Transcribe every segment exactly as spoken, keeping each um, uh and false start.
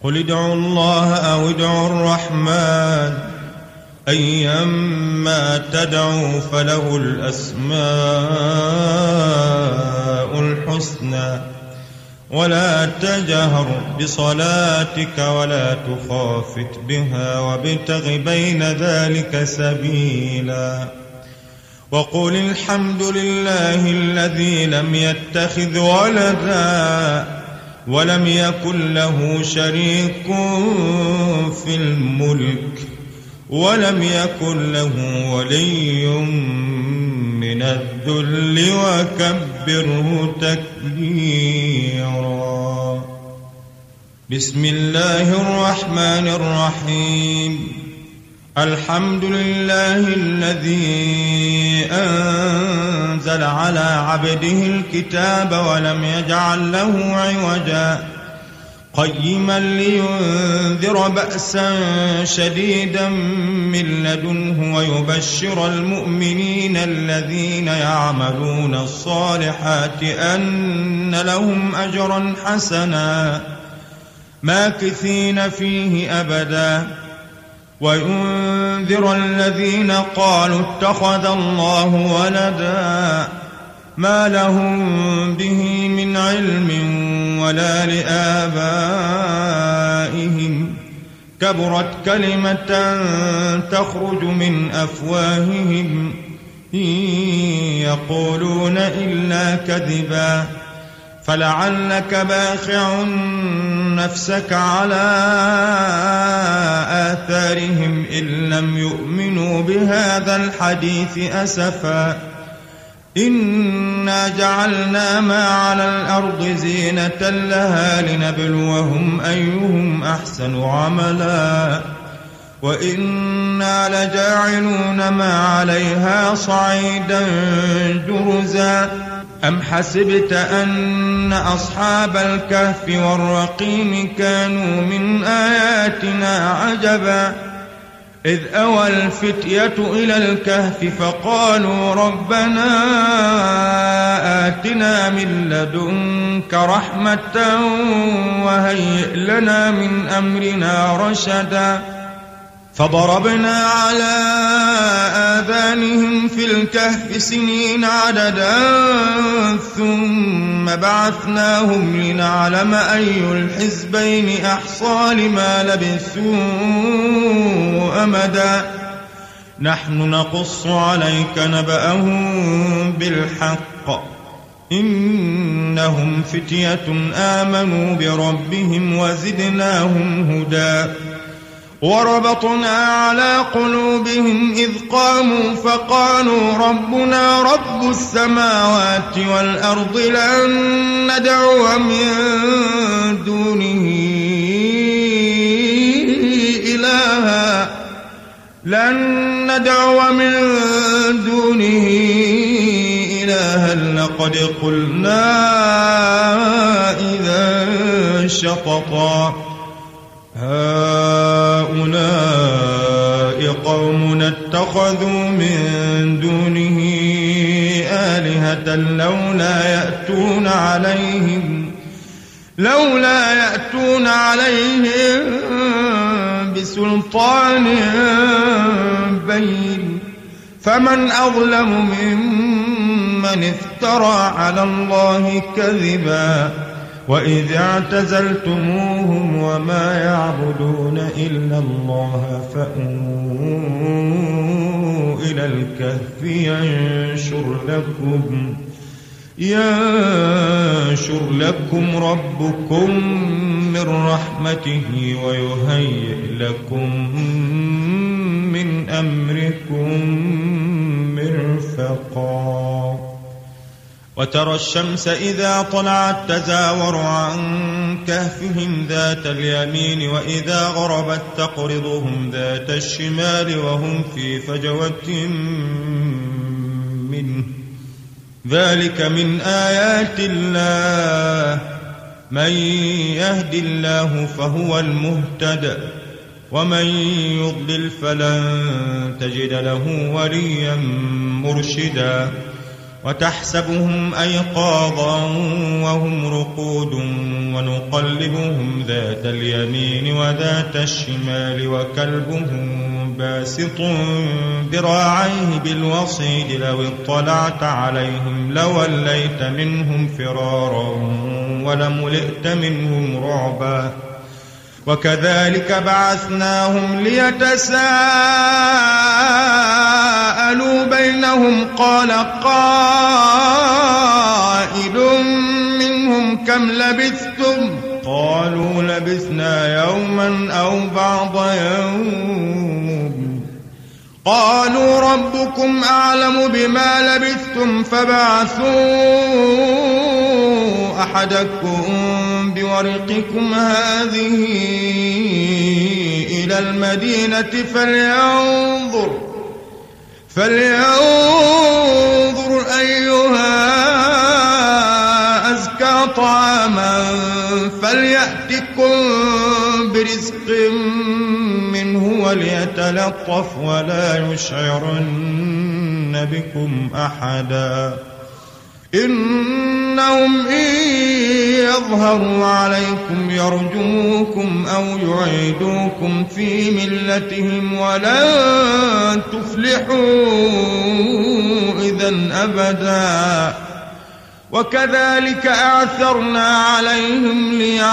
قل ادعوا الله أو ادعوا الرحمن أيما تدعوا فله الأسماء الحسنى ولا تجهر بصلاتك ولا تخافت بها وابتغ بين ذلك سبيلا وقل الحمد لله الذي لم يتخذ ولدا ولم يكن له شريك في الملك ولم يكن له ولي من الذل وكبره تكبيرا. بسم الله الرحمن الرحيم. الحمد لله الذي أنزل على عبده الكتاب ولم يجعل له عوجا قيما لينذر بأسا شديدا من لدنه ويبشر المؤمنين الذين يعملون الصالحات أن لهم أجرا حسنا ماكثين فيه أبدا وينذر الذين قالوا اتخذ الله ولدا ما لهم به من علم ولا لآبائهم كبرت كلمة تخرج من أفواههم إن يقولون إلا كذبا فلعلك باخع نفسك على آثارهم إن لم يؤمنوا بهذا الحديث أسفا إنا جعلنا ما على الأرض زينة لها لنبلوهم أيهم أحسن عملا وإنا لجاعلون ما عليها صعيدا جرزا أم حسبت أن أصحاب الكهف والرقيم كانوا من آياتنا عجبا إذ أوى الفتية إلى الكهف فقالوا ربنا آتنا من لدنك رحمة وهيئ لنا من أمرنا رشدا فضربنا على آذانهم في الكهف سنين عددا ثم بعثناهم لنعلم أي الحزبين أحصى لما لبثوا أمدا نحن نقص عليك نبأهم بالحق إنهم فتية آمنوا بربهم وزدناهم هدى وربطنا على قلوبهم إذ قاموا فقالوا ربنا رب السماوات والأرض لن ندعو من دونه إلها لن ندعو من دونه إلها لقد قلنا إذا شططا هؤلاء قوم اتخذوا من دونه آلهة لولا يأتون عليهم لولا يأتون عليهم بسلطان بين فمن أظلم ممن افترى على الله كذبا وإذ اعتزلتموهم وما يعبدون إلا الله فأووا إلى الكهف ينشر لكم ينشر لكم ربكم من رحمته ويهيئ لكم من أمركم مرفقا وترى الشمس إذا طلعت تزاور عن كهفهم ذات اليمين وإذا غربت تقرضهم ذات الشمال وهم في فجوة منه ذلك من آيات الله من يهد الله فهو المهتد ومن يضلل فلن تجد له وليا مرشدا وتحسبهم أيقاظا وهم رقود ونقلبهم ذات اليمين وذات الشمال وكلبهم باسط ذراعيه بالوصيد لو اطلعت عليهم لوليت منهم فرارا ولملئت منهم رعبا وكذلك بعثناهم ليتساءلوا بينهم قال قائل منهم كم لبثتم قالوا لبثنا يوما أو بعض يوم قالوا ربكم أعلم بما لبثتم فبعثوا أحدكم بورقكم هذه إلى المدينة فلينظر فلينظر أيها أزكى طعاما فليأتكم برزق منه وليتلطف ولا يشعرن بكم أحدا إنهم إن يظهروا عليكم يرجموكم أو يعيدوكم في ملتهم ولن تفلحوا إذن أبدا وكذلك أعثرنا عليهم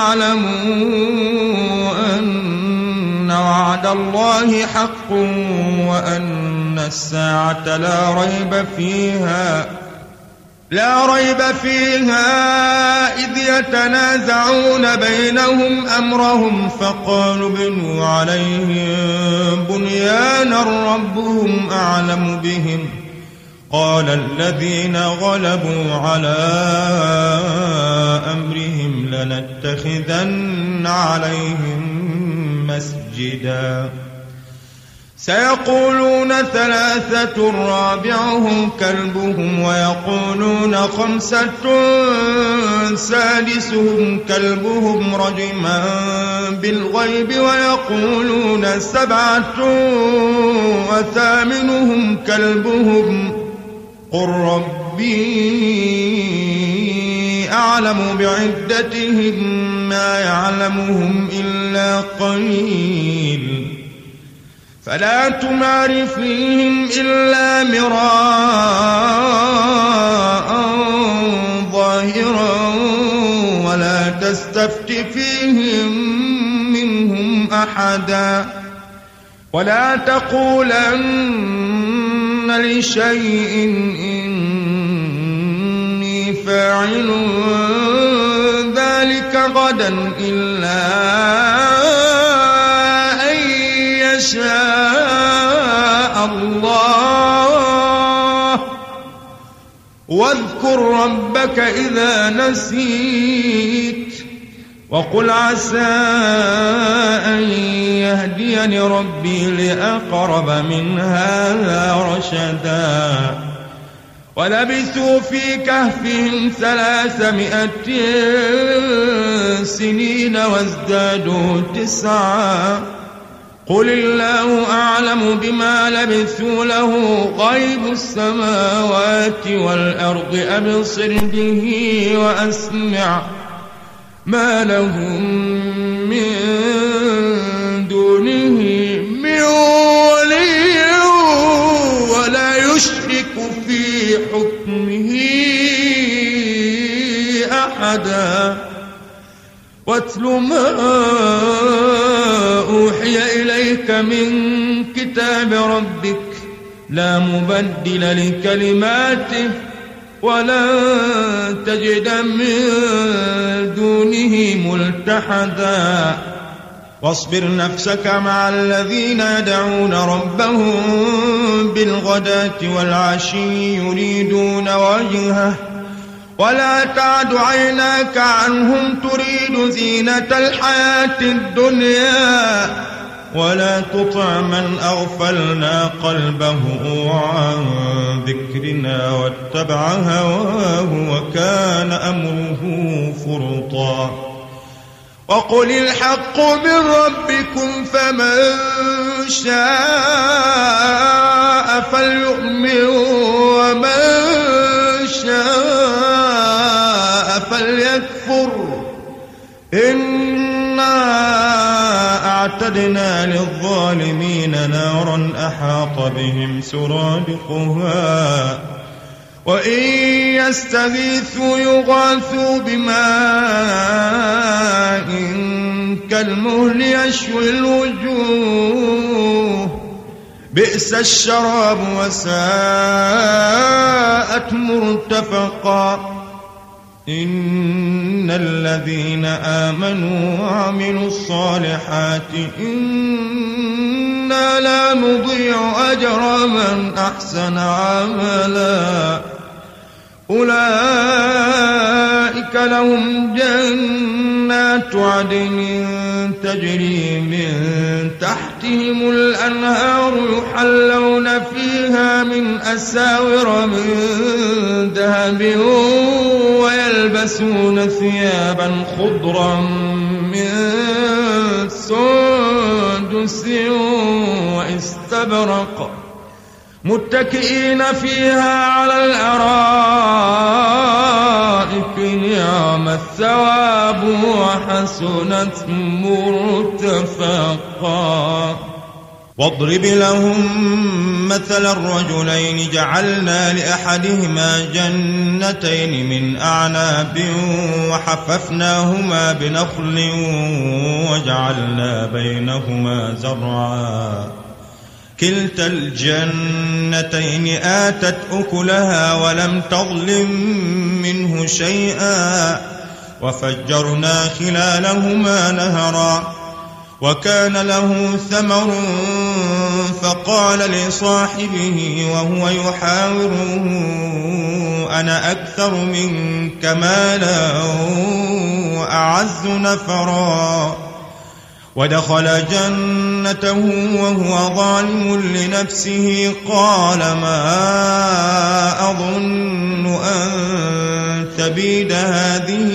ليعلموا أن وعد الله حق وأن الساعة لا ريب فيها لا ريب فيها إذ يتنازعون بينهم أمرهم فقالوا بنوا عليهم بنيانا ربهم أعلم بهم قال الذين غلبوا على أمرهم لنتخذن عليهم مسجدا سيقولون ثلاثة رابعهم كلبهم ويقولون خمسة سادسهم كلبهم رجما بالغيب ويقولون سبعة وثامنهم كلبهم قل ربي أعلم بعدتهم ما يعلمهم إلا قليل فلا تمار فيهم إلا مراء ظاهرا ولا تستفت فيهم منهم أحدا ولا تقولن لشيء إني فاعل ذلك غدا إلا أن يشاء الله واذكر ربك إذا نسيت وقل عسى أن يهديني ربي لأقرب من هذا رشدا ولبثوا في كهفهم ثلاثمائة سنين وازدادوا تسعا قل الله أعلم بما لبثوا له غيب السماوات والأرض أبصر به وأسمع ما لهم من دونه من ولي ولا يشرك في حكمه أحدا واتل ما أوحي إليك من كتاب ربك لا مبدل لكلماته ولن تجد من دونه ملتحدا واصبر نفسك مع الذين يدعون ربهم بالغداة والعشي يريدون وجهه ولا تعد عيناك عنهم تريد زينة الحياة الدنيا ولا تطع من أغفلنا قلبه عن ذكرنا واتبع هواه وكان أمره فرطا وقل الحق من ربكم فمن شاء فليؤمن ومن شاء فليكفر إنا أعتدنا للظالمين نارا أحاط بهم سرادقها وإن يستغيثوا يغاثوا بماء كالمهل يشوي الوجوه بئس الشراب وساءت مرتفقا إن الذين آمنوا وعملوا الصالحات إنا لا نضيع أجر من أحسن عملا أولئك لهم جنات عدن تجري من تحتهم الأنهار يحلون فيها من أساور من ذهب ويلبسون ثيابا خضرا من سندس واستبرق متكئين فيها على الأرائك نعم الثواب وحسنت مرتفقا واضرب لهم مثل الرجلين جعلنا لأحدهما جنتين من أعناب وحففناهما بنخل وجعلنا بينهما زرعا كلتا الجنتين آتت أكلها ولم تظلم منه شيئا وفجرنا خلالهما نهرا وكان له ثمر فقال لصاحبه وهو يحاوره أنا أكثر منك مالا وأعز نفرا ودخل جنته وهو ظالم لنفسه قال ما أظن أن تبيد هذه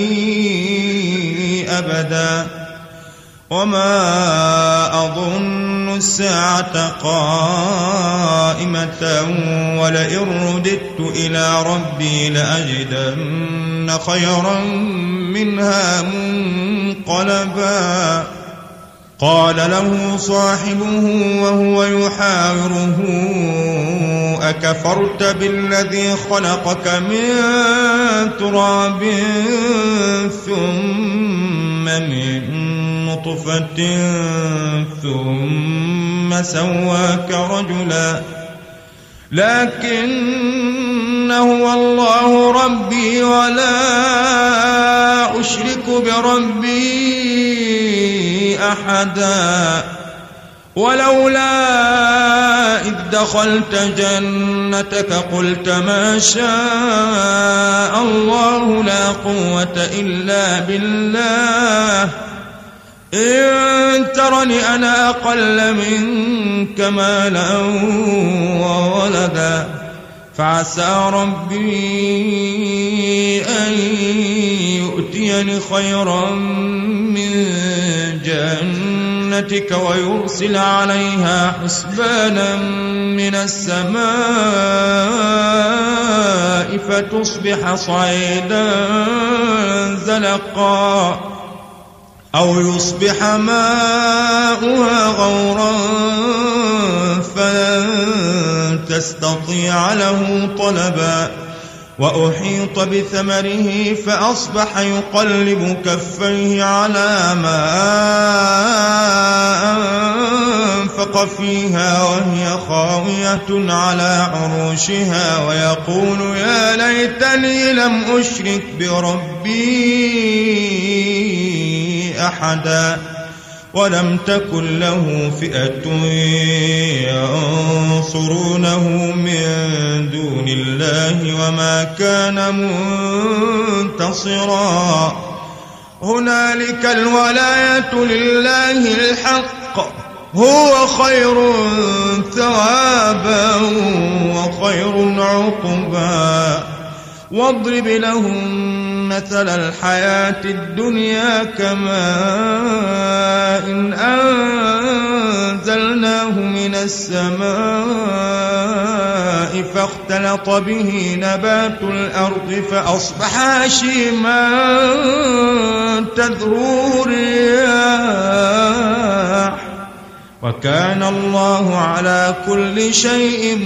أبدا وما أظن الساعة قائمة ولئن رددت إلى ربي لأجدن خيرا منها منقلبا قال له صاحبه وهو يحاوره أكفرت بالذي خلقك من تراب ثم من نطفة ثم سواك رجلا لكن هو الله ربي ولا أشرك بربي أحدا ولولا إذ دخلت جنتك قلت ما شاء الله لا قوة إلا بالله إن ترني أنا أقل منك مالا وولدا فعسى ربي أن يؤتيني خيرا من جنتك ويرسل عليها حسبانا من السماء فتصبح صعيدا زلقا أو يصبح ماؤها غورا فلن تستطيع له طلبا وأحيط بثمره فأصبح يقلب كفيه على ما أنفق فيها وهي خاوية على عروشها ويقول يا ليتني لم أشرك بربي أحدا ولم تكن له فئة ينصرونه من دون الله وما كان منتصرا هنالك الولاية لله الحق هو خير ثوابا وخير عقبا واضرب لهم مثل الحياة الدنيا كماء إن أنزلناه من السماء فاختلط به نبات الأرض فأصبح هشيما تذروه الرياح وكان الله على كل شيء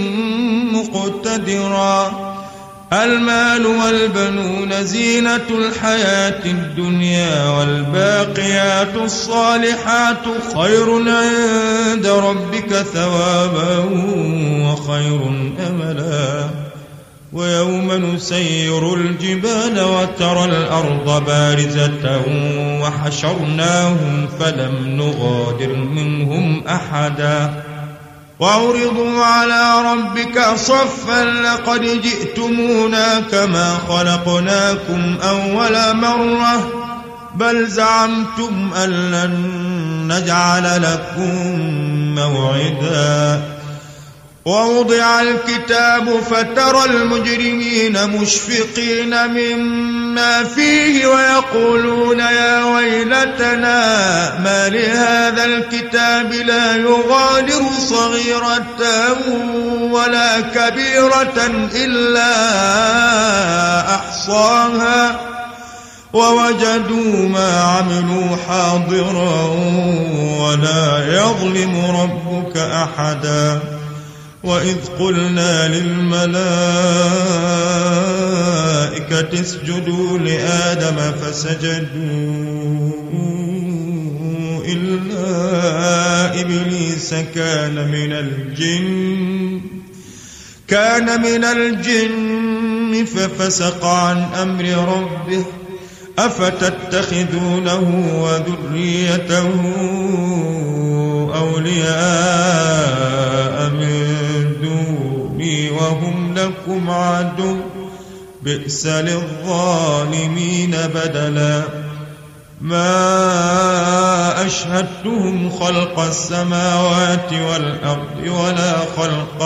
مقتدرا. المال والبنون زينة الحياة الدنيا والباقيات الصالحات خير عند ربك ثوابا وخير أملا. ويوم نسير الجبال وترى الأرض بارزة وحشرناهم فلم نغادر منهم أحدا وعرضوا على ربك صفا لقد جئتمونا كما خلقناكم أول مرة بل زعمتم أن لن نجعل لكم موعدا. ووضع الكتاب فترى المجرمين مشفقين مما فيه ويقولون يا ويلتنا ما لهذا الكتاب لا يغادر صغيرة ولا كبيرة إلا أحصاها ووجدوا ما عملوا حاضرا ولا يظلم ربك أحدا. وإذ قلنا للملائكة اسجدوا لآدم فسجدوا إلا إبليس كان من الجن كان من الجن ففسق عن أمر ربه أفتتخذونه وذريته أولياء من دوني وهم لكم عدو بئس للظالمين بدلا. ما أشهدتهم خلق السماوات والأرض ولا خلق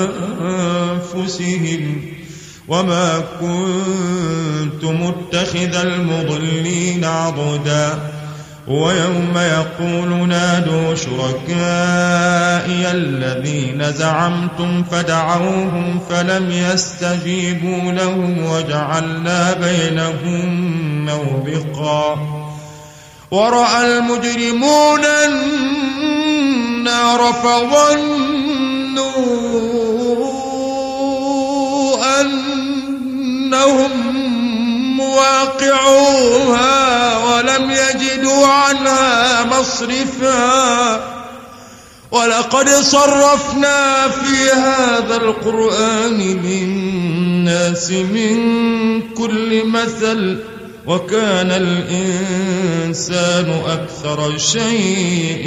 أنفسهم وما كنت متخذ المضلين عضدا. ويوم يقول نادوا شركائي الذين زعمتم فدعوهم فلم يستجيبوا لهم وجعلنا بينهم موبقا. ورأى المجرمون النار فظنوا أنهم مواقعوها ولم يجدوا عنها مصرفا. ولقد صرفنا في هذا القرآن للناس من كل مثل وكان الإنسان أكثر شيء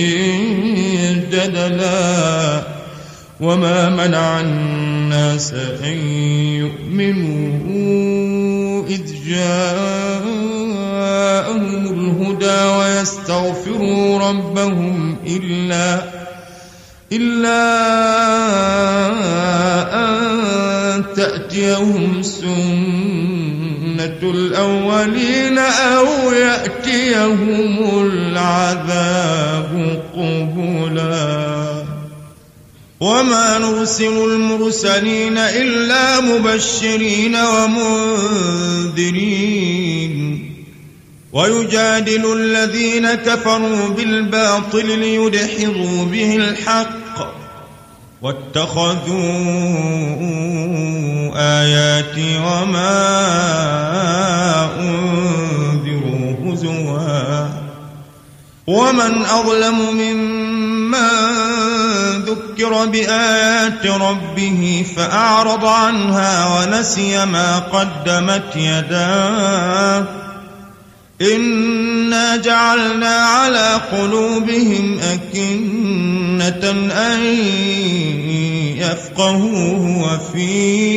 جدلا. وما منع الناس أن يؤمنوا إذ جاءهم الهدى ويستغفروا ربهم إلا إلا أن تأتيهم سنة الأولين أو يأتيهم العذاب قبلا. وما نرسل المرسلين إلا مبشرين ومنذرين ويجادل الذين كفروا بالباطل ليدحضوا به الحق واتخذوا آياتي وما أنذروا هزوا. ومن أظلم ممن ذكر بآيات ربه فأعرض عنها ونسي ما قدمت يداه إنا جعلنا على قلوبهم أكنة أن يفقهوه وفي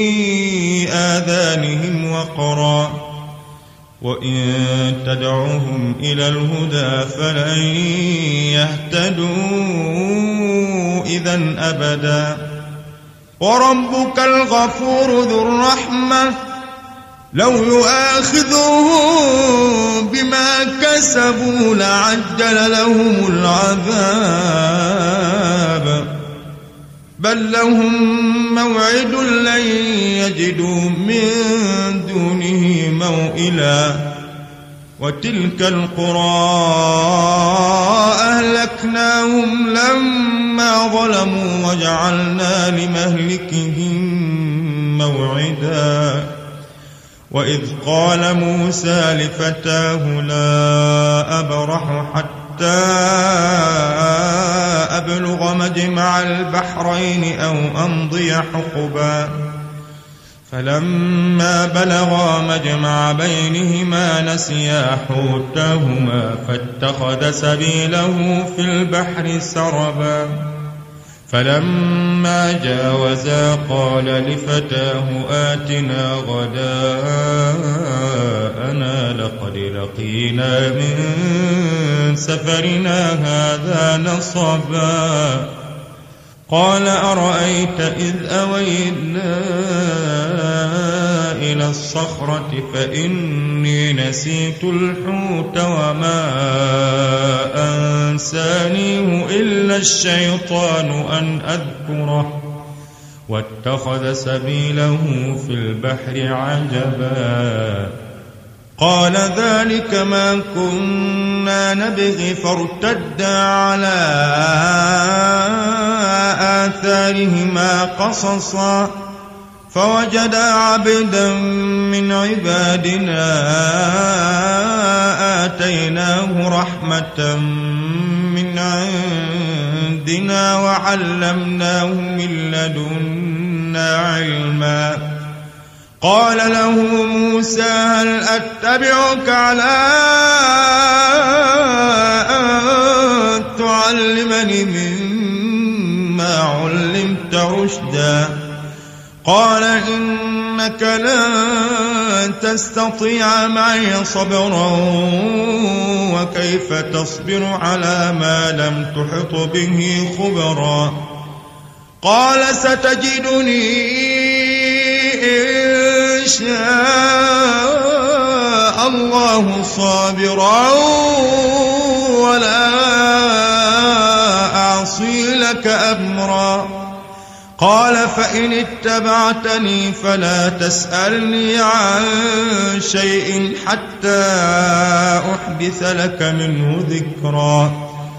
آذانهم وقرا وإن تدعوهم إلى الهدى فلن يهتدوا إذن أبدا. وربك الغفور ذو الرحمة لو يؤاخذهم بما كسبوا لعجل لهم العذاب بل لهم موعد لن يجدوا من دونه موئلا وتلك القرى أهلكناهم لما ظلموا وجعلنا لمهلكهم موعدا وإذ قال موسى لفتاه لا أبرح حتى أبلغ مجمع البحرين أو أمضي حقبا فلما بلغا مجمع بينهما نسيا حوتهما فاتخذ سبيله في البحر سربا فلما جاوزا قال لفتاه آتنا غداءنا لقد لقينا من سفرنا هذا نصبا قال أرأيت إذ أوينا إلى الصخرة فإني نسيت الحوت وما أنسانيه إلا الشيطان أن أذكره واتخذ سبيله في البحر عجبا قال ذلك ما كنا نبغي فارتدا على آثارهما قصصا فوجدا عبدا من عبادنا آتيناه رحمة من عندنا وعلمناه من لدنا علما قال له موسى هل أتبعك على أن تعلمني مما علمت رشدا قال إنك لن تستطيع معي صبرا وكيف تصبر على ما لم تحط به خبرا قال ستجدني إن شاء الله صابرا ولا أعصي لك أمرا قال فإن اتبعتني فلا تسألني عن شيء حتى أحدث لك منه ذكرا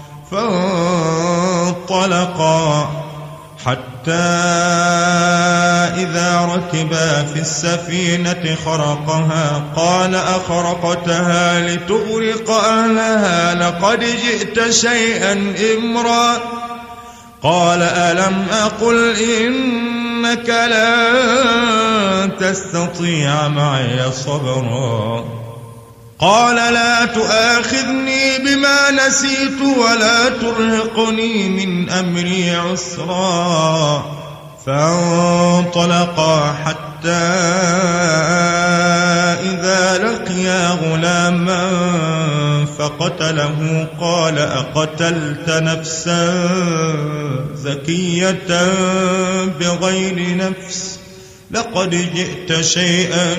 فانطلقا حتى إذا ركبا في السفينة خرقها قال أخرقتها لتغرق أهلها لقد جئت شيئا إمرا قال ألم أقل إنك لن تستطيع معي صبرا قال لا تؤاخذني بما نسيت ولا ترهقني من أمري عسرا فانطلقا حتى إذا لقيا غلاما فقتله قال أقتلت نفسا زكية بغير نفس لقد جئت شيئا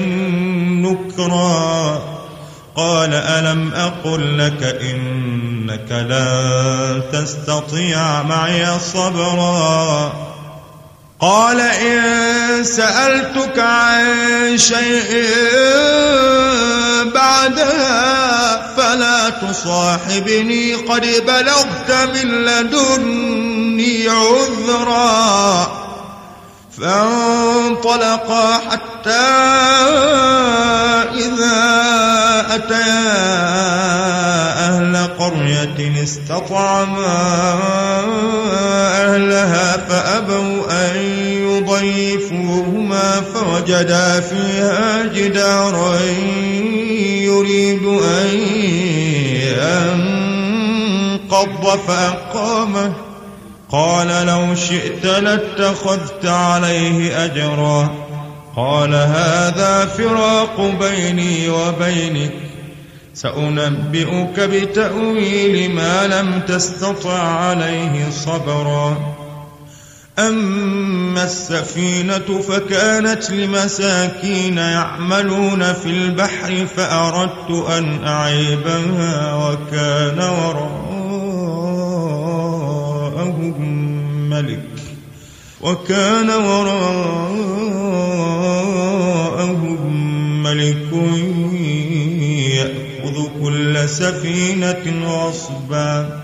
نكرا قال ألم أقل لك إنك لن تستطيع معي صبرا قال إن سألتك عن شيء بعدها فلا تصاحبني قد بلغت من لدني عذرا فانطلقا حتى إذا أتيا أهل قرية استطعما أهلها فأبوا أن يضيفوهما فوجدا فيها جدارا يريد أن ينقض فأقامه قال لو شئت لاتخذت عليه أجرا قال هذا فراق بيني وبينك سأنبئك بتأويل ما لم تستطع عليه صبرا أما السفينة فكانت لمساكين يعملون في البحر فأردت أن أعيبها وكان وراءهم ملك وكان وراءهم ملك يأخذ كل سفينة غصبا.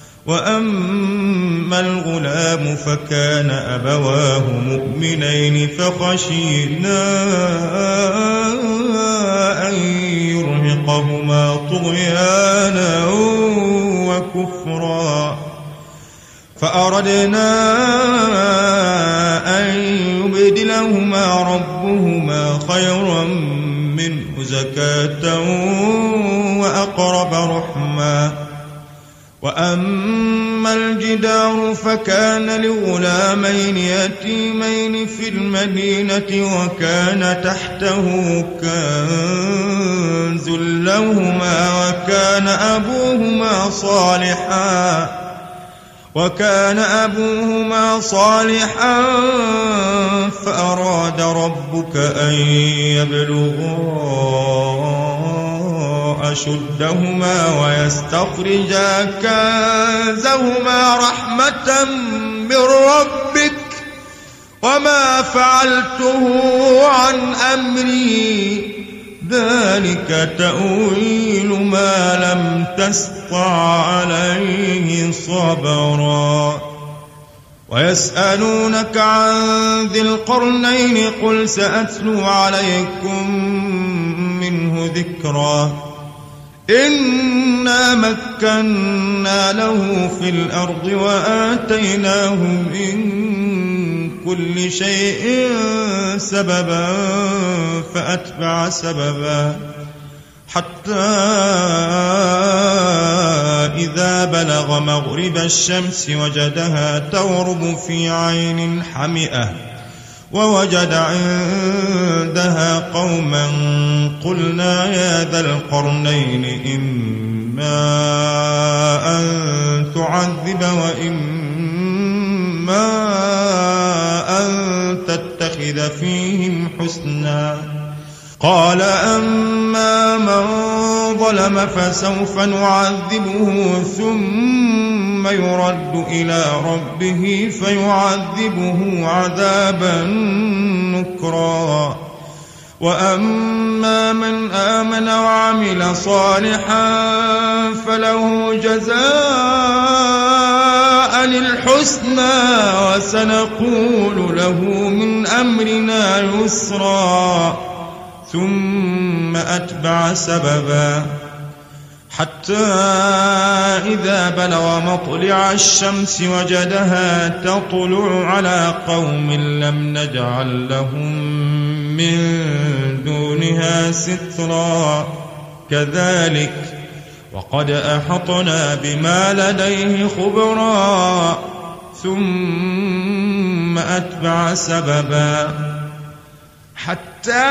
وأما الغلام فكان أبواه مؤمنين فخشينا أن يرهقهما طغيانا وكفرا فأردنا أن يبدلهما ربهما خيرا منه زكاة وأقرب رحما. وأما الجدار فكان لغلامين يتيمين في المدينة وكان تحته كنز لهما وكان أبوهما صالحا وكان أبوهما صالحا فأراد ربك أن يبلغا أشدهما ويستخرجا كنزهما رحمة من ربك وما فعلته عن أمري ذلك تأويل ما لم تسطع عليه صبرا. ويسألونك عن ذي القرنين قل سأتلو عليكم منه ذكرا. إنا مكنا له في الأرض وآتيناه من كل شيء سببا فأتبع سببا حتى إذا بلغ مغرب الشمس وجدها تغرب في عين حمئة ووجد عندها قوما قلنا يا ذا القرنين إما أن تعذب وإما أن تتخذ فيهم حسنا. قال أما من ظلم فسوف نعذبه ثم يرد إلى ربه فيعذبه عذابا نكرا. وأما من آمن وعمل صالحا فله جزاء الحسنى وسنقول له من أمرنا يسرا. ثم أتبع سببا حتى إذا بلغ مطلع الشمس وجدها تطلع على قوم لم نجعل لهم من دونها سترا. كذلك وقد أحطنا بما لديه خبرا. ثم أتبع سببا حتى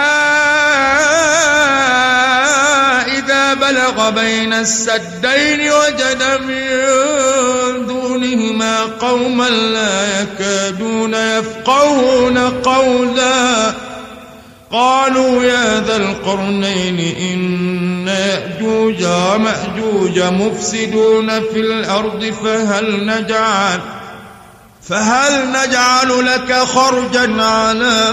إذا بلغ بين السدين وجد من دونهما قوما لا يكادون يفقهون قولا. قالوا يا ذا القرنين إن يأجوج ومأجوج مفسدون في الأرض فهل نجعل فهل نجعل لك خرجا على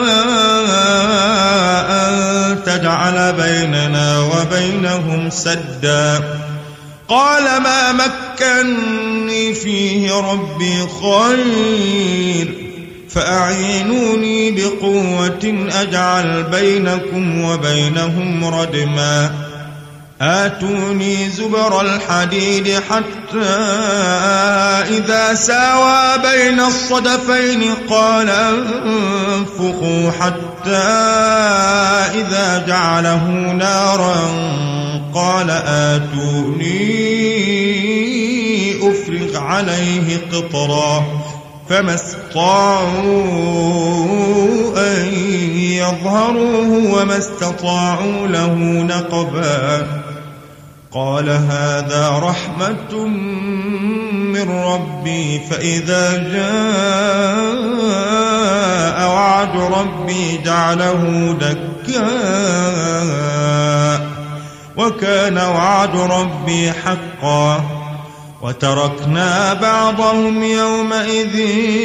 أن تجعل بيننا وبينهم سدا. قال ما مكنني فيه ربي خير فأعينوني بقوة أجعل بينكم وبينهم ردما. آتوني زبر الحديد حتى إذا ساوى بين الصدفين قال انفخوا حتى إذا جعله نارا قال آتوني أفرغ عليه قطرا. فما استطاعوا أن يظهروه وما استطاعوا له نقبا. قال هذا رحمة من ربي فإذا جاء وعد ربي جعله دكا وكان وعد ربي حقا. وتركنا بعضهم يومئذ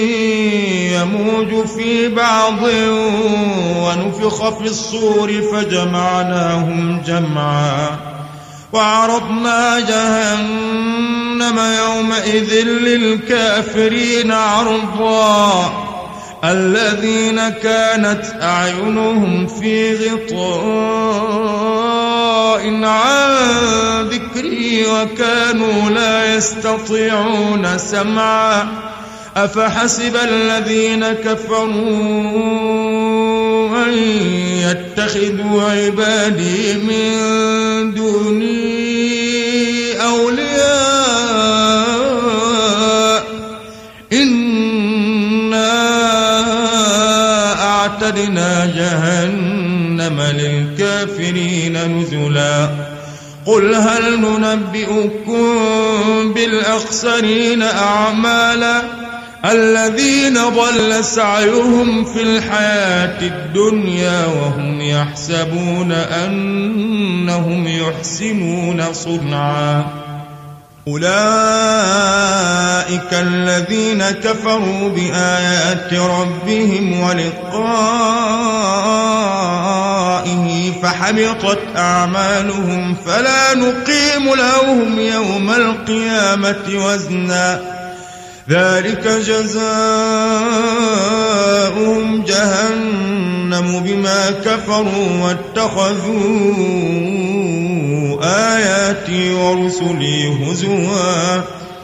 يموج في بعض ونفخ في الصور فجمعناهم جمعا وعرضنا جهنم يومئذ للكافرين عرضا الذين كانت أعينهم في غطاء عن ذكري وكانوا لا يستطيعون سمعا أفحسب الذين كفروا أن يتخذوا عبادي من دوني أولياء إنا أعتدنا جهنم للكافرين نزلا قل هل ننبئكم بالأخسرين أعمالا الذين ضل سعيهم في الحياة الدنيا وهم يحسبون أنهم يحسنون صنعا أولئك الذين كفروا بآيات ربهم ولقائه فحبطت أعمالهم فلا نقيم لهم يوم القيامة وزنا ذلك جزاؤهم جهنم بما كفروا واتخذوا آياتي ورسلي هزوا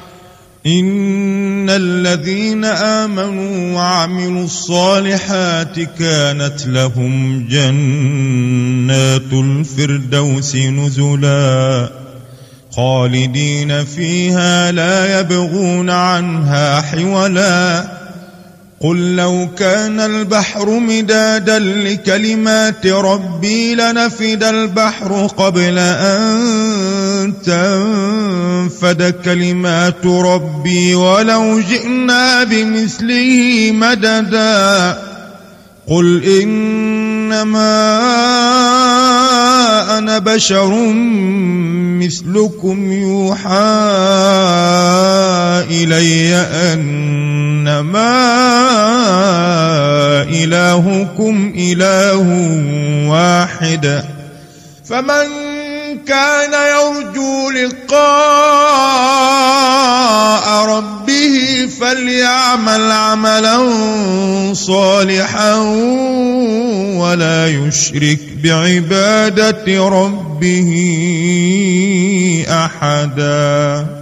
إن الذين آمنوا وعملوا الصالحات كانت لهم جنات الفردوس نزلا خالدين فيها لا يبغون عنها حولا قل لو كان البحر مدادا لكلمات ربي لنفد البحر قبل أن تنفد كلمات ربي ولو جئنا بمثله مددا قل إنما أنا بشر مثلكم يوحى إلي أنما إلهكم إله واحد فمن كان يرجو لقاء ربه فليعمل عملا صالحا ولا يشرك بعبادة ربه أحدا.